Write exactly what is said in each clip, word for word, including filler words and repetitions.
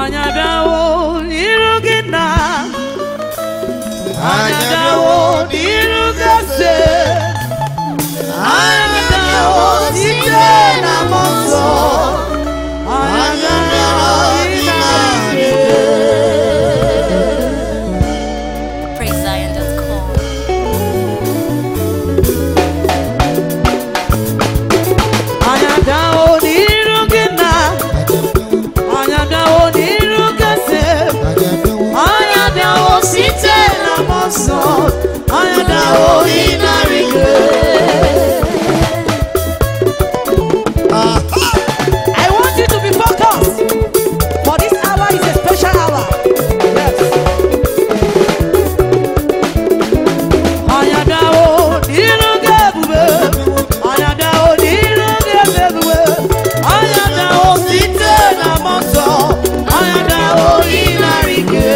Anyadawo irugina Anyadawo irugase Anyadawo titena monso Anyadawo inarige praise zion dot com. Anyadawo irugina Anyadawo irugase Anyadawo titena monso Anyadawo inarige. I want you to be focused, for this hour is a special hour. Yes. Anyadawo irugebe, Anyadawo irugebe, Anyadawo titena monso, Anyadawo inarige.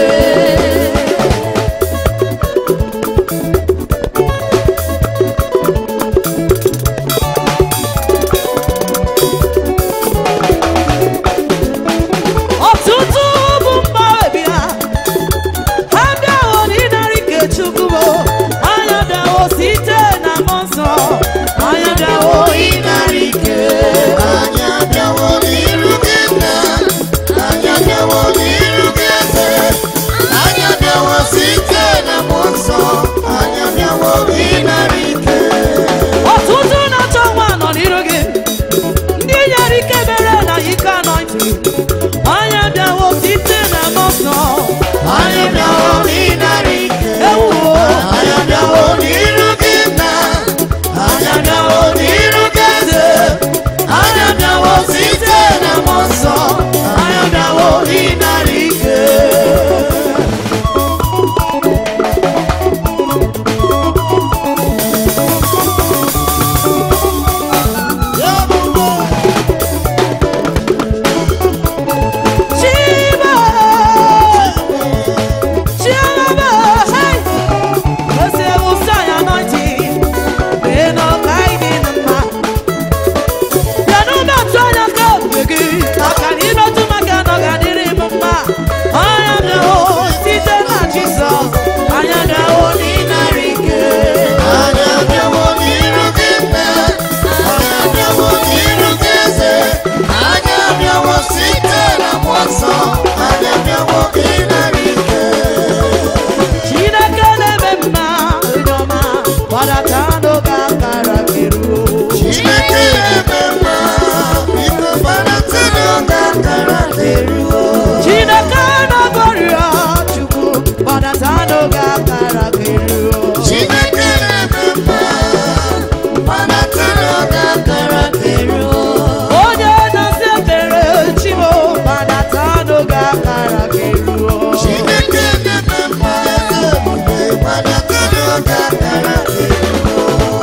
Ọtụtụ bụ mgbanwe bịa, ha bịawo n'ịnarị nke Chukwu, anya bịawo site na mmụọ nsọ, anya bịawo ịnarị nke. Anya bịawo n'iru gị nna, anya bịawo n'iru gị eze, anya bịawo site na mmụọ nsọ, anya bịawo ịnara ike. Ọtụtụ na-achọ nwa nọ n'iru gị, ndị nyere ike mere na ike anointing, anya bịawo site na mmụọ nsọ, Anya bịawo ịnara ike. ewuwo. Anya bịawo n'iru gị nna, anya bịawo n'iru gị eze, anya bịawo site na mmụọ nsọ, anya bịawo ịnara ike. Chiba, Chiaba, hey, ose usaya anointing, beno kaidi nama. Yanu na tuanya kabegi, akani no tumaka no gadiri mama. Aya bịawo site na Jesus, aya bịawo n'ịnarịke. Anya bịawo n'iru gị nna, anya bịawo n'iru gị eze, anya bịawo site na mmụọ nsọ, anya bịawo ịnara ike. Chineke na-eme mma, onye ọma, gbadata n'oge akara keruo. Chineke na-eme mma, biko gbanata n'oge akara eruo. Chineke na-agọrịọ Chukwu, gbadata n'oge akara keruo. Chineke na-eme mma, gbanata n'oge akara eruo. Onye na-asa ekpere Chimo, gbadata n'oge akara keruo. Chineke na-eme mma, ebube gbanata n'oge akara eruo.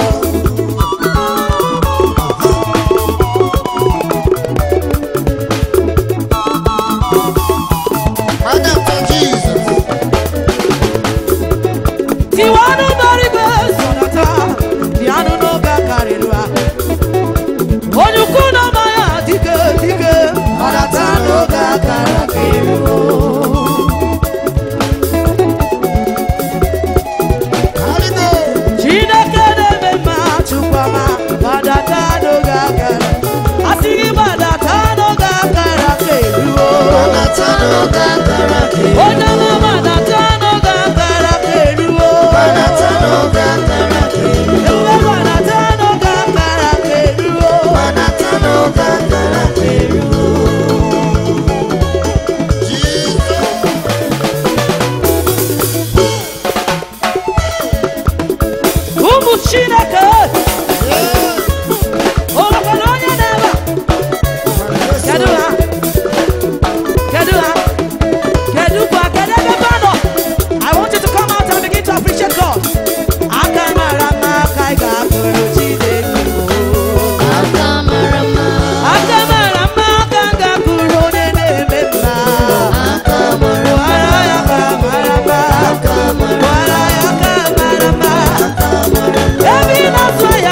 Gbanata Jesus. Tiwanụ gbaribe sọnata, bịanụ n'oge akara eruo. Onye ukwu na ọma ya dike dike, gbadata n'oge akara keruo. Hallelujah. Chineke na-eme mma Chukwuma, gbadata n'oge akara. Asị gị gbadata n'oge akara keruo. Gbanata n'oge akara eruo. Onye ọma gbadata n'oge akara keruo. Gbanata n'oge akara eruo. Ebube gbadata n'oge akara keruo. Gbanata n'oge akara eruo. Jesus. Ụmụ Chineke, o nwekwara onye na-ebe a? Kedu ha? Kedu ha? Kedu kwa? Kedu ebe ebe a nọ? I want you to come out and begin to appreciate God. Aka mara mma aka ị ga-akụrụ Chineke. Aka mara mma. Aka mara mma aka m ga-akụrụ onye na-eme mma. Aka mara mma. Kwara ya aka mara mma. Aka mara mma. Kwara ya aka mara mma. Aka mara mma. Ebe ị na-atụ ya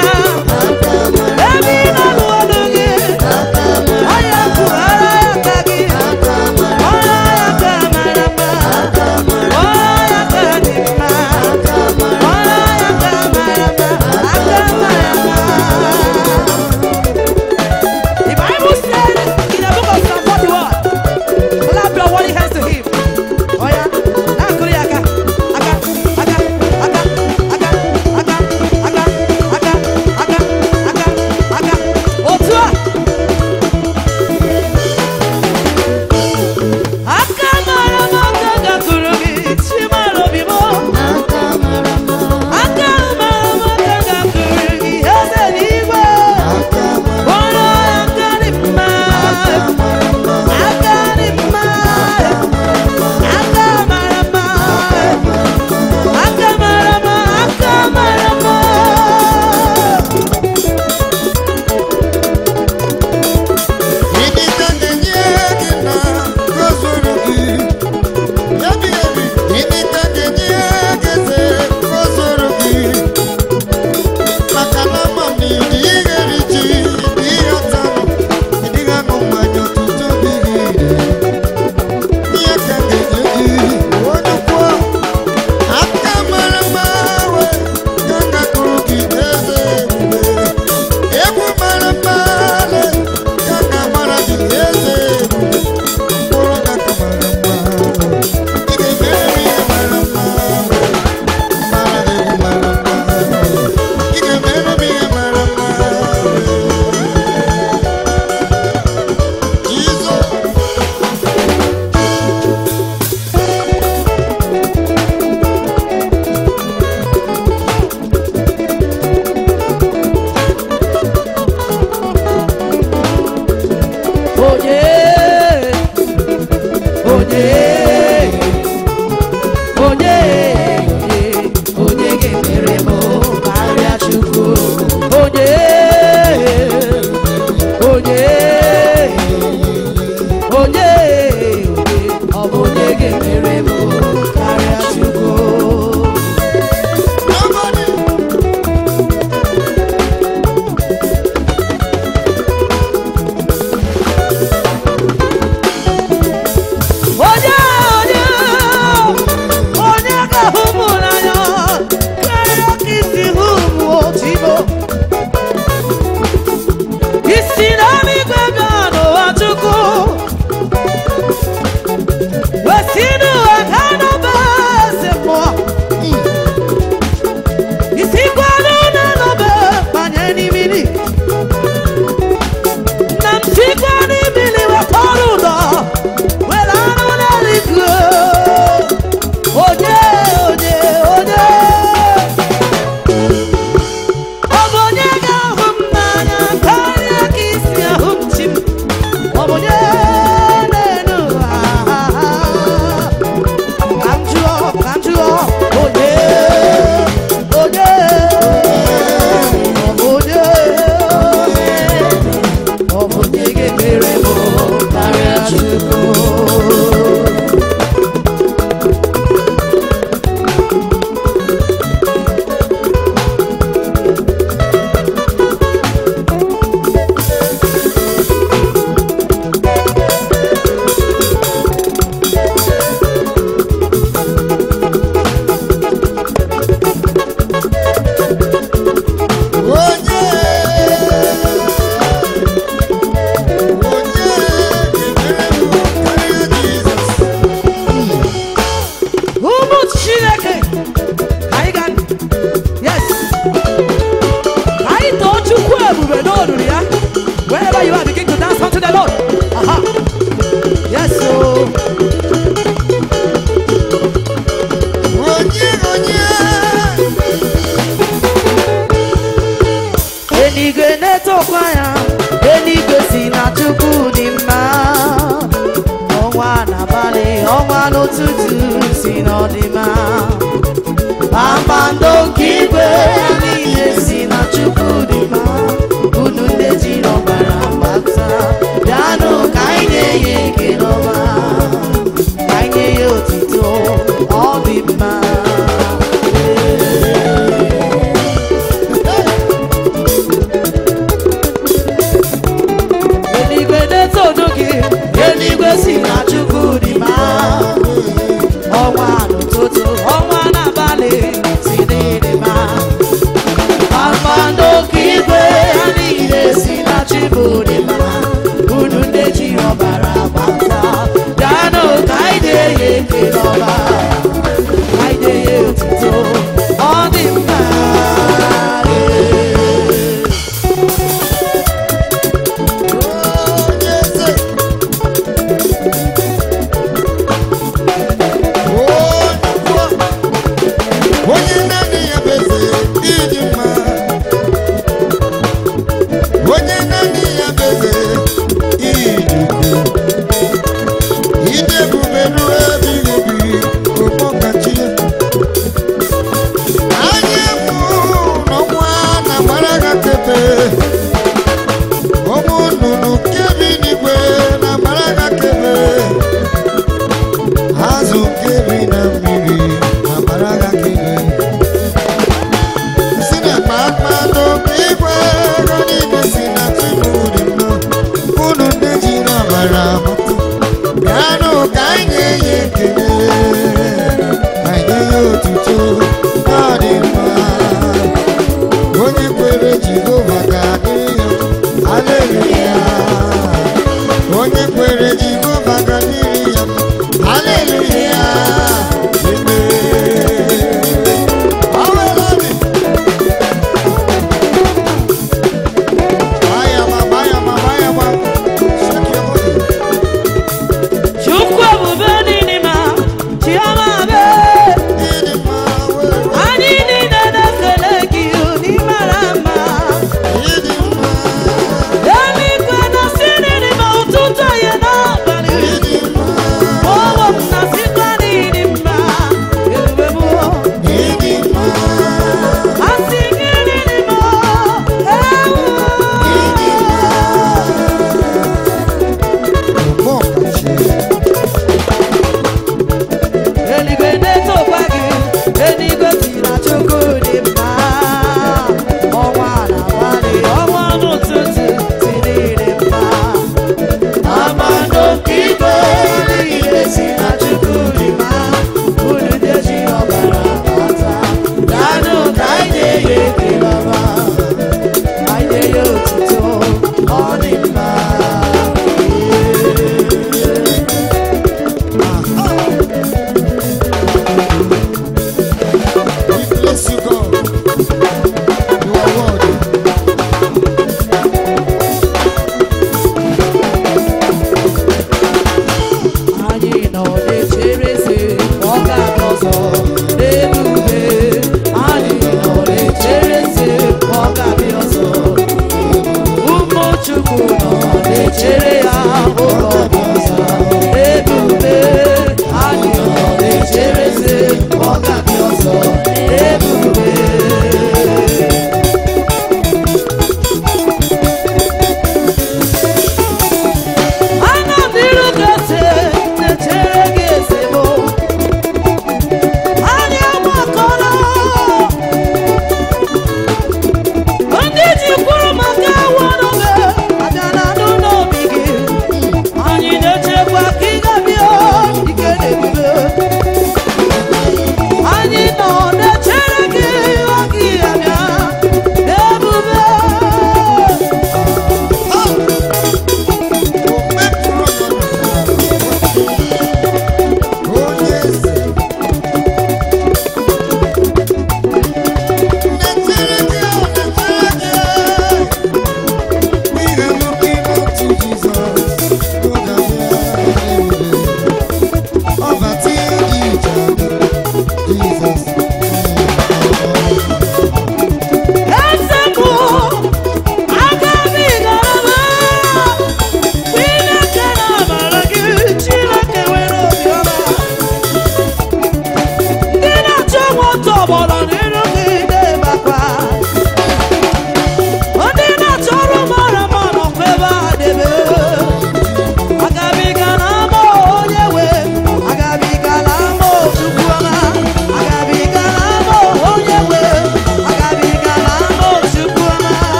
eluigwe na-etokwa ya, eluigwe si na Chukwu dị mma. Ọnwa n'abalị, ọnwa n'ụtụtụ si n'ọdịmma. Kpakpando nke igwe niile si na Chukwu dị mma. Unu ndị jiri ọbara gbata, bịanụ ka anyị na-enye ekele ọma, ka anyị nye ya otito, ọ dị mma. Eluigwe na-etodo gị, eluigwe si na Chukwu dị mma. Ọnwa n'ụtụtụ, ọnwa n'abalị si n'ịdị mma. Kpakpando nke igwe ha niile si na Chukwu dị mma. Unu ndị ji ọbara gbata, bịanụ ka anyị na-enye ekele ọma, ka anyị na-enye otito, ọ dị mma. Onye naanị ya bụ eze ịdị mma. Onye naanị ya bụ eze ịdị ukwuu. Ịdị ebube ruo ebighị ebi, okpọkachi ya. Anya bụ n'ọnwa na-agbara ha tepe. Ụmụ nnụnụ nke bi n'igwe na-agbara ha kebe. Azụ nke bi na mmiri na-agbara ha kebe. Si na kpakpando nke igwe ha niile si na Chukwu dị mma. Unu ndị jiri ọbara gbata, bịanụ ka anyị nye ya ekele, ka anyị nye ya otuto, ọ dị mma. Onye kwere Jehova ga-adịrị ya, haleluya. Onye kwere Jehova ga-adịrị ya, haleluya. Chukwu ebube dị n'ime, Chioma be. Anyị niile na-ekele gị, ị mara mma.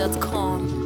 dot com.